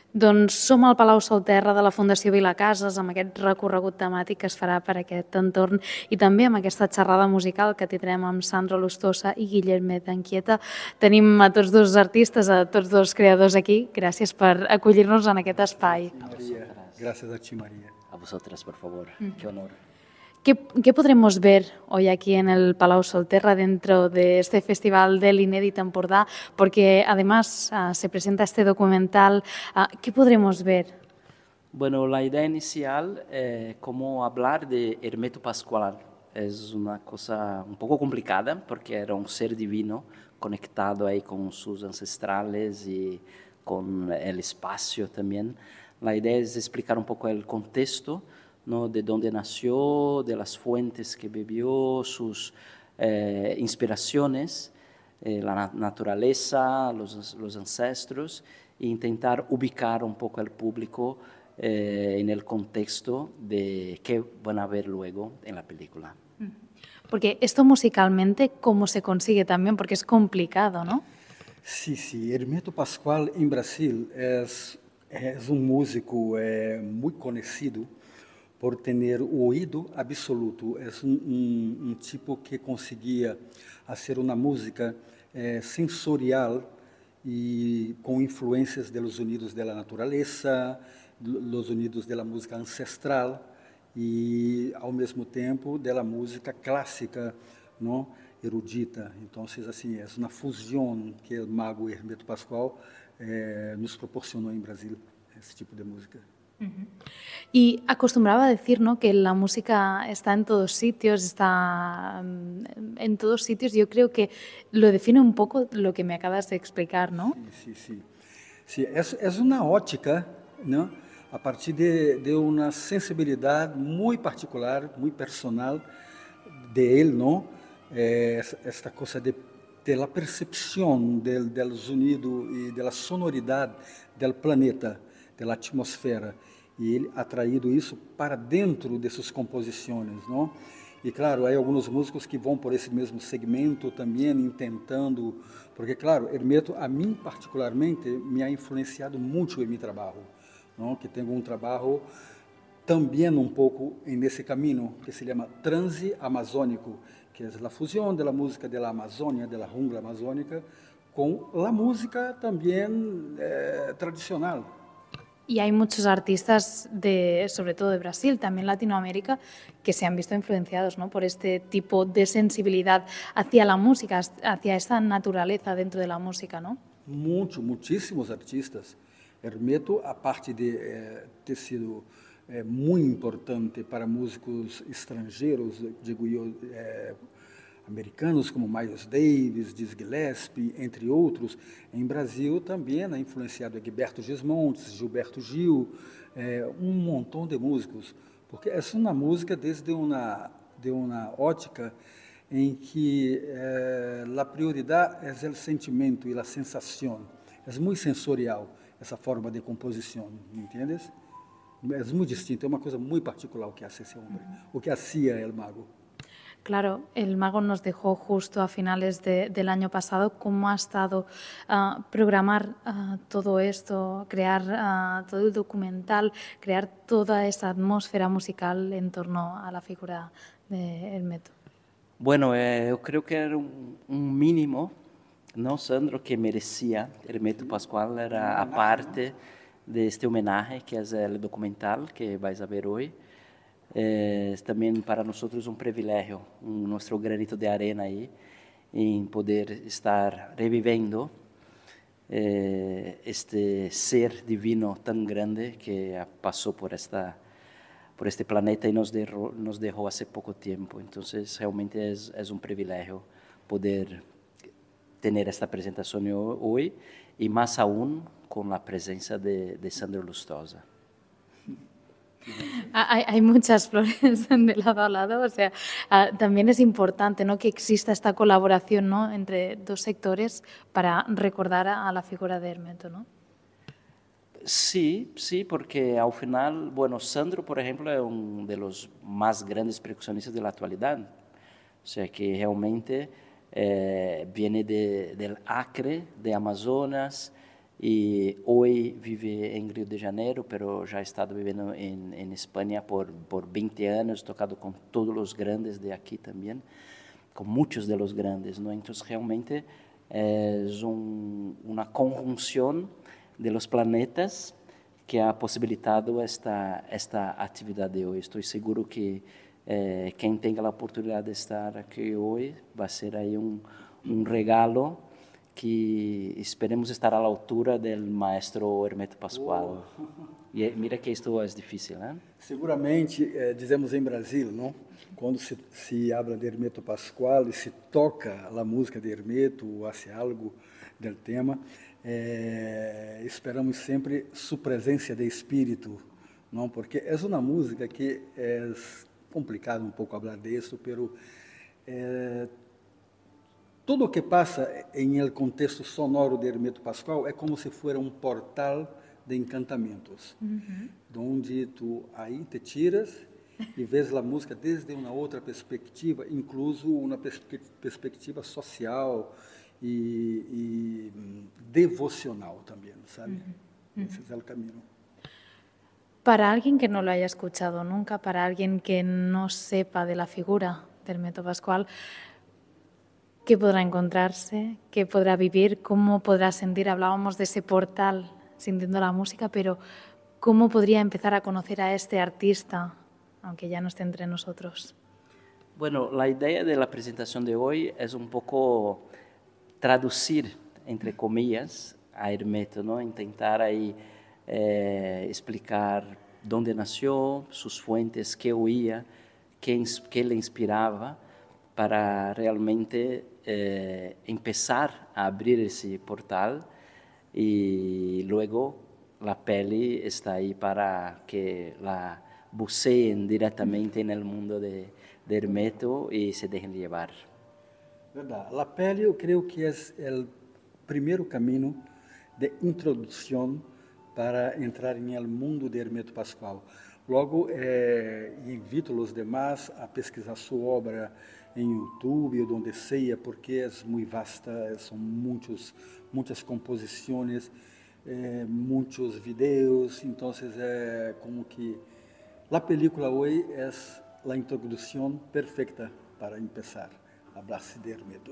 Doncs som al Palau Solterra de la Fundació Vilacases amb aquest recorregut temàtic que es farà per aquest entorn i també amb aquesta xerrada musical que tindrem amb Sandro Lustosa i Guillermet Anquieta. Tenim a tots dos artistes, a tots dos creadors aquí. Gràcies per acollir-nos en aquest espai. María, gracias a ti, María. A vosotras, por favor. Qué honor. ¿Qué podremos ver hoy aquí en el Palau Solterra dentro de este Festival del Inédit Empordà? Porque además se presenta este documental. ¿Qué podremos ver? Bueno, la idea inicial es como hablar de Hermeto Pascual. Es una cosa un poco complicada porque era un ser divino conectado ahí con sus ancestrales y con el espacio también. La idea es explicar un poco el contexto, ¿no? De dónde nació, de las fuentes que bebió, sus inspiraciones, la naturaleza, los ancestros, e intentar ubicar un poco al público en el contexto de qué van a ver luego en la película. Porque esto musicalmente, ¿cómo se consigue también? Porque es complicado, ¿no? Sí, sí. Hermeto Pascual en Brasil es un músico muy conocido por tener oído absoluto. Es un tipo que conseguía hacer una música sensorial y con influencias de los sonidos de la naturaleza, los sonidos de la música ancestral e, ao mesmo tempo, da música clássica, não? Erudita. Então, assim, é uma fusão que o mago Hermeto Pascoal nos proporcionou em Brasil, esse tipo de música. Y acostumbraba a decir, ¿no?, que la música está en todos sitios, está en todos sitios. Yo creo que lo define un poco lo que me acabas de explicar, ¿no? Sí, sí, sí. Sí, es una ótica, ¿no?, a partir de una sensibilidad muy particular, muy personal de él, ¿no? Esta cosa de la percepción del sonido y de la sonoridad del planeta, de la atmosfera. E ele atraído isso para dentro de suas composições, não? E claro, há alguns músicos que vão por esse mesmo segmento também, tentando, porque claro, Hermeto, a mim particularmente, me ha influenciado muito em meu trabalho, não? Que tenho um trabalho também um pouco nesse caminho que se chama transe amazônico, que é a fusão da música da Amazônia, da jungla amazônica, com a música também tradicional. Y hay muchos artistas, sobre todo de Brasil, también Latinoamérica, que se han visto influenciados, ¿no?, por este tipo de sensibilidad hacia la música, hacia esta naturaleza dentro de la música, ¿no? Muitíssimos artistas. Hermeto, a parte de ter sido muito importante para músicos estrangeiros, digo eu, americanos como Miles Davis, Dizzy Gillespie, entre outros, em Brasil também ha influenciado Gilberto Gismontes, Gilberto Gil, um montão de músicos, porque é uma música desde uma ótica em que a prioridade é o sentimento e a sensação, é muito sensorial essa forma de composição, ¿entiendes? É muito distinto, é uma coisa muito particular o que hace esse homem, o que hacía el mago. Claro, el mago nos dejó justo a finales del año pasado. ¿Cómo ha estado programar todo esto, crear todo el documental, crear toda esa atmósfera musical en torno a la figura de Hermeto? Bueno, yo creo que era un mínimo, ¿no, Sandro?, que merecía Hermeto Pascual, era aparte de este homenaje que es el documental que vais a ver hoy. Também para nós um privilégio, nosso granito de arena aí, em poder estar revivendo este ser divino tão grande que passou por este planeta e nos deixou há pouco tempo. Então, realmente é um privilégio poder ter esta apresentação hoje e mais aún com a presença de Sandro Lustosa. Hay muchas flores de lado a lado, o sea, también es importante, ¿no?, que exista esta colaboración, ¿no?, entre dos sectores para recordar a la figura de Hermeto, ¿no? Sí, sí, porque al final, bueno, Sandro, por ejemplo, es uno de los más grandes percusionistas de la actualidad, o sea, que realmente viene del Acre, de Amazonas, y hoy vive en Río de Janeiro, pero ya ha estado viviendo en España por 20 años, tocado con todos los grandes de aquí también, con muchos de los grandes, ¿no? Entonces realmente es una conjunción de los planetas que ha posibilitado esta actividad de hoy. Estoy seguro que quien tenga la oportunidad de estar aquí hoy va a ser ahí un regalo que esperemos estar a la altura del maestro Hermeto Pascoal. E mira que isto é difícil, né? Seguramente, dizemos em Brasil, não? Quando se habla de Hermeto Pascoal e se toca a música de Hermeto, ou hace algo del tema, esperamos sempre sua presença de espírito, não? Porque é uma música que é complicado um pouco falar disso, pero tudo o que passa em el contexto sonoro de Hermeto Pascoal é como se fosse um portal de encantamentos, onde tu aí te tiras e vês a música desde uma outra perspectiva, incluso uma perspectiva social e devocional também, sabe? Esse é o caminho. Para alguien que no lo haya escuchado nunca, para alguien que no sepa de la figura de Hermeto Pascoal, ¿qué podrá encontrarse? ¿Qué podrá vivir? ¿Cómo podrá sentir? Hablábamos de ese portal sintiendo la música, pero ¿cómo podría empezar a conocer a este artista, aunque ya no esté entre nosotros? Bueno, la idea de la presentación de hoy es un poco traducir, entre comillas, a Hermeto, ¿no? Intentar ahí explicar dónde nació, sus fuentes, qué oía, qué le inspiraba, para realmente empezar a abrir ese portal y luego la peli está ahí para que la buceen directamente en el mundo de Hermeto y se dejen llevar. Verdade. La pele eu creio que é o primeiro caminho de introdução para entrar em el mundo de Hermeto Pascoal. Logo, invito os demais a pesquisar sua obra em YouTube, onde seja, porque é muito vasta, são muitas composições, muitos videos, então é como que a película hoje é a introdução perfeita para começar a falar de Hermeto.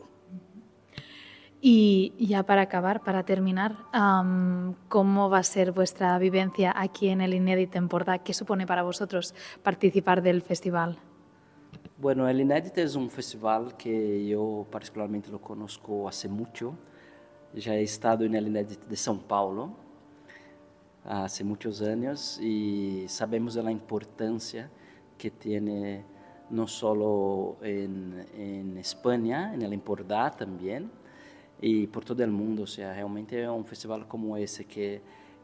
Y ya para acabar, para terminar, ¿cómo va a ser vuestra vivencia aquí en el Inédit en Porta? ¿Qué supone para vosotros participar del festival? Bueno, el Inédit es un festival que yo particularmente lo conozco hace mucho. Ya he estado en el Inédit de São Paulo hace muchos años y sabemos de la importancia que tiene no solo en España, en el Empordà también, y por todo el mundo. O sea, realmente es un festival como ese que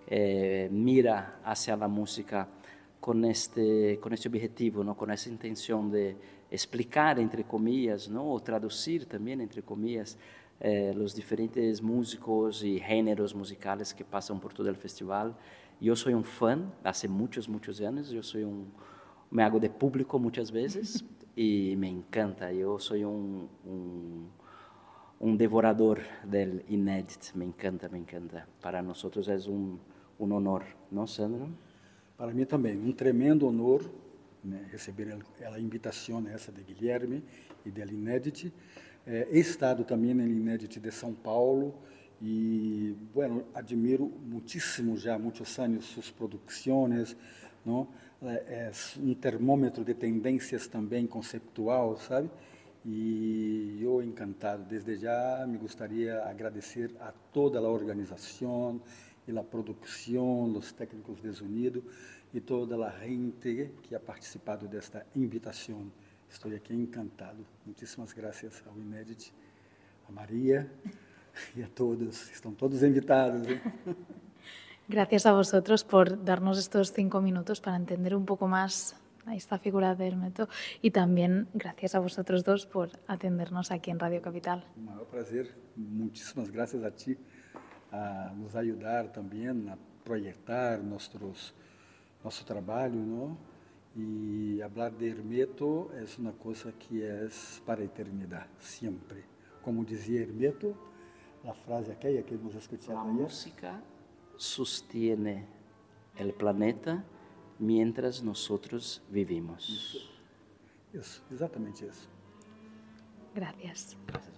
mira hacia la música con este objetivo, ¿no? Con esa intención de explicar, entre comillas, ¿no? O traducir también, entre comillas, los diferentes músicos y géneros musicales que pasan por todo el festival. Yo soy un fan hace muchos años, me hago de público muchas veces y me encanta. Yo soy un devorador del Inédit, me encanta. Para nosotros es un honor, ¿no, Sandro? Para mim também, um tremendo honor, né, receber a invitação essa de Guilherme e do Inédit. He estado também no Inédit de São Paulo e, bueno, admiro muitíssimo já, muitos anos, suas produções, não? É um termômetro de tendências também conceptual, sabe? E eu encantado, desde já me gostaria agradecer a toda a organização e a produção, os técnicos desunidos e toda a gente que ha participado desta invitação. Estou aqui encantado. Muitíssimas graças ao Inédit, a Maria e a todos. Estão todos invitados. Gracias a vosotros por darnos estos 5 minutos para entender un poco más a esta figura de Hermeto y también gracias a vosotros dos por atendernos aquí en Radio Capital. Un maior prazer. Muitíssimas graças a ti a nos ajudar também a projetar nosso trabalho, não? E falar de Hermeto é uma coisa que é para a eternidade, sempre. Como dizia Hermeto, a frase aquela que nós escutamos a ayer. música sostiene el planeta mientras nosotros vivimos. Isso, exatamente isso. Gracias.